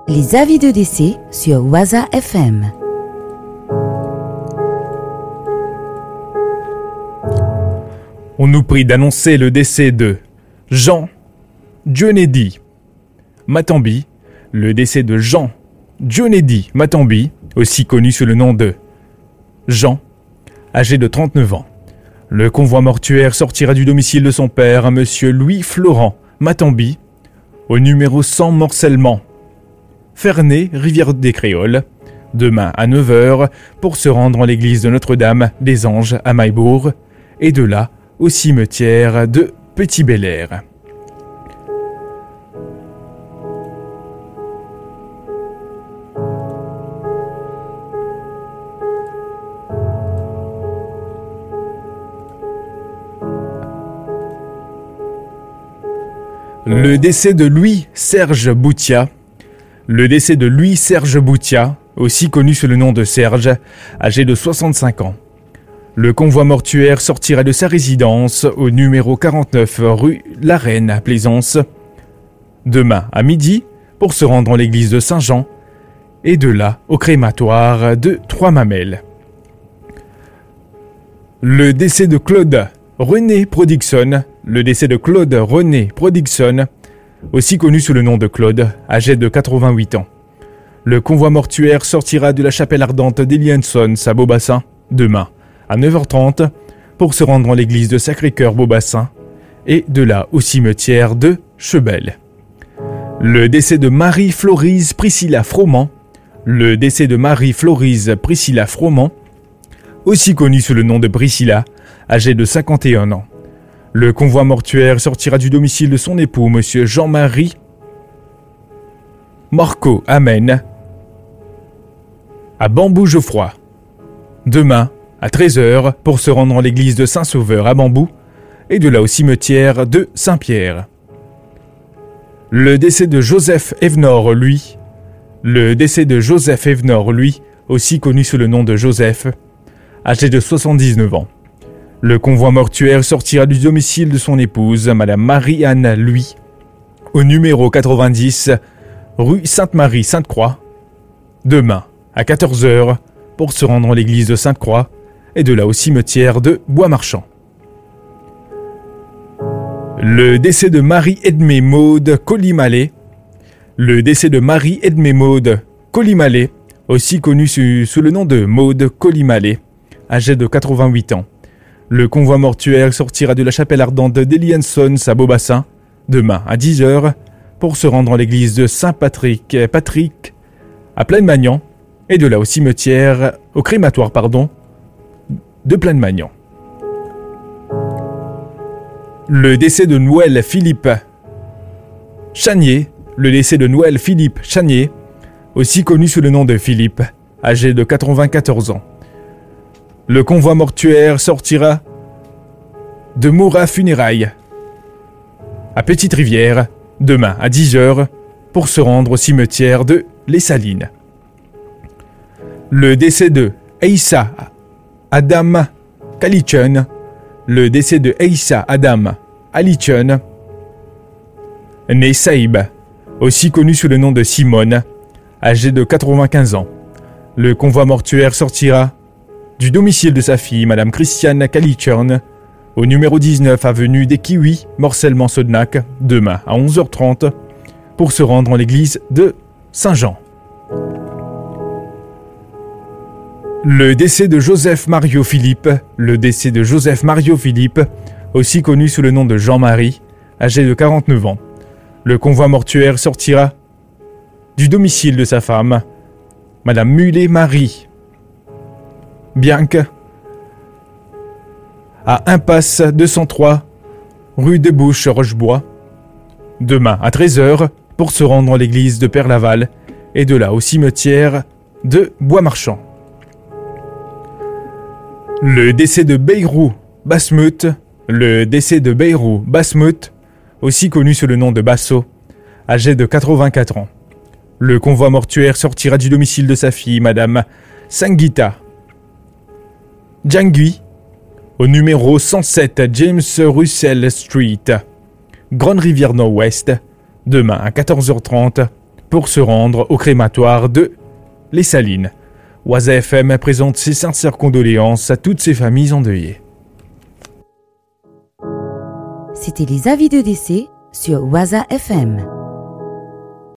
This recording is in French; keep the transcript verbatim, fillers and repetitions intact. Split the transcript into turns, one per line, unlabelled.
Les avis de décès sur Waza F M.
On nous prie d'annoncer le décès de Jean Dionedi Matambi, le décès de Jean Dionedi Matambi, aussi connu sous le nom de Jean, âgé de trente-neuf ans. Le convoi mortuaire sortira du domicile de son père, monsieur Louis-Florent Matambi, au numéro cent Morcellement, Ferney, Rivière des Créoles, demain à neuf heures pour se rendre en l'église de Notre-Dame des Anges à Maillebourg, et de là au cimetière de Petit-Bel-Air. Le décès de Louis-Serge Boutia. Le décès de Louis-Serge Boutia, aussi connu sous le nom de Serge, âgé de soixante-cinq ans. Le convoi mortuaire sortira de sa résidence au numéro quarante-neuf rue La Reine à Plaisance, demain à midi pour se rendre en l'église de Saint-Jean, et de là au crématoire de Trois-Mamelles. Le décès de Claude René Prodixon. Le décès de Claude René Prodixon, aussi connu sous le nom de Claude, âgé de quatre-vingt-huit ans. Le convoi mortuaire sortira de la chapelle ardente d'Eliansons à Beaubassin, demain à neuf heures trente, pour se rendre en l'église de Sacré-Cœur Beaubassin, et de là au cimetière de Chebel. Le décès de Marie-Florise Priscilla Froment. Le décès de Marie-Florise Priscilla Froment, aussi connue sous le nom de Priscilla, âgée de cinquante et un ans. Le convoi mortuaire sortira du domicile de son époux, monsieur Jean-Marie Marco Amen, à Bambou-Geoffroy, demain à treize heures pour se rendre en l'église de Saint-Sauveur à Bambou, et de là au cimetière de Saint-Pierre. Le décès de Joseph Evenor, lui, le décès de Joseph Evenor, lui, aussi connu sous le nom de Joseph, âgé de soixante-dix-neuf ans. Le convoi mortuaire sortira du domicile de son épouse, madame Marie-Anne Lui, au numéro quatre-vingt-dix, rue Sainte-Marie-Sainte-Croix, demain à quatorze heures pour se rendre à l'église de Sainte-Croix, et de là au cimetière de Bois-Marchand. Le décès de Marie-Edmée Maude Colimalet. Le décès de Marie-Edmée Maude Colimalet, aussi connue sous, sous le nom de Maude Colimalet, âgée de quatre-vingt-huit ans. Le convoi mortuaire sortira de la chapelle ardente d'Eliansons à Beaubassin, demain à dix heures, pour se rendre en l'église de Saint-Patrick Patrick à Plaine-Magnan, et de là au cimetière, au crématoire, pardon, de Plaine-Magnan. Le décès de Noël Philippe Chanier. Le décès de Noël Philippe Chanier, aussi connu sous le nom de Philippe, âgé de quatre-vingt-quatorze ans. Le convoi mortuaire sortira de Moura Funérailles à Petite-Rivière, demain à dix heures, pour se rendre au cimetière de Les Salines. Le décès de Eissa Adam Kalichun. Le décès de Eissa Adam Alichun, né Saïb, aussi connu sous le nom de Simone, âgé de quatre-vingt-quinze ans. Le convoi mortuaire sortira du domicile de sa fille, madame Christiane Kalichurn, au numéro dix-neuf avenue des Kiwis, Morcellement-Sodenac, demain à onze heures trente, pour se rendre en l'église de Saint-Jean. Le décès de Joseph Mario Philippe. Le décès de Joseph Mario Philippe, aussi connu sous le nom de Jean-Marie, âgé de quarante-neuf ans. Le convoi mortuaire sortira du domicile de sa femme, madame Mulet-Marie Bianque, à Impasse deux cent trois, rue des Bouches, Rochebois, demain à treize heures pour se rendre à l'église de Père-Laval, et de là au cimetière de Bois-Marchand. Le décès de Beyrou Basmut. Le décès de Beyrou Basmut, aussi connu sous le nom de Basso, âgé de quatre-vingt-quatre ans. Le convoi mortuaire sortira du domicile de sa fille, madame Sangita Djangui, au numéro cent sept James Russell Street, Grande Rivière Nord-Ouest, demain à quatorze heures trente, pour se rendre au crématoire de Les Salines. Waza F M présente ses sincères condoléances à toutes ces familles endeuillées.
C'était les avis de décès sur Waza F M.